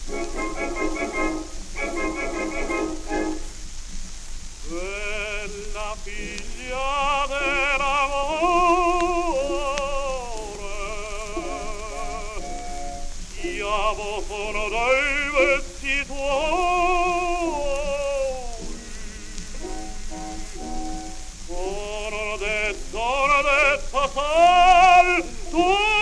Bella figlia dell'amore, schiavo sono dei vezzi tuoi. Sono detto sal tu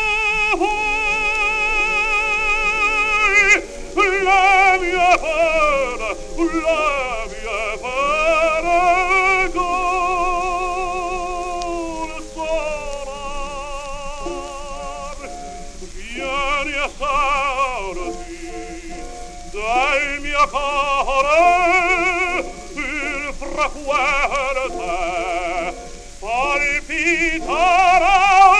la mia pena, la mia pena consolar. Vieni a sarti dal mio cuore il frequente palpitarà.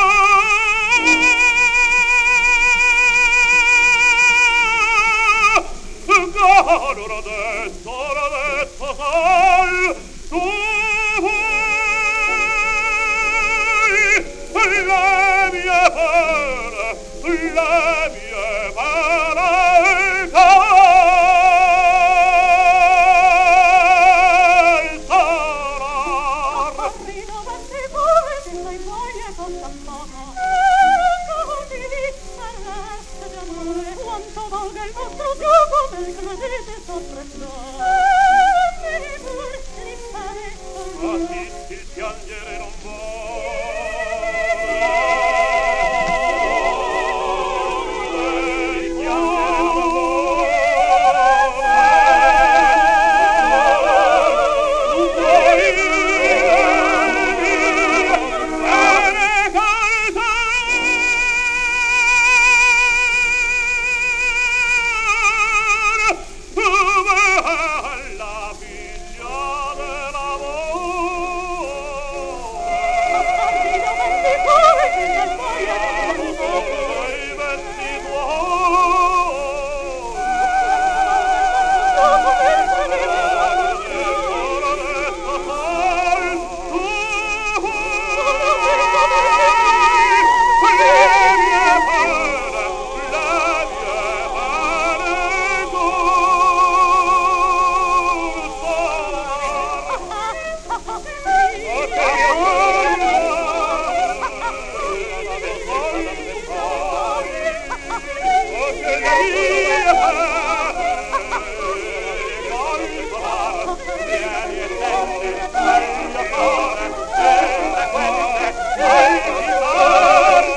L'ho detto sal tu vuoi la mia pena, la mia pena consolar. Caprino vasti pure se sei voglia con t'amore, così di arresta d'amore, quanto valga il vostro gioco nel credete soppressore. Mi pur li fare Ma chi il piangere non Vieni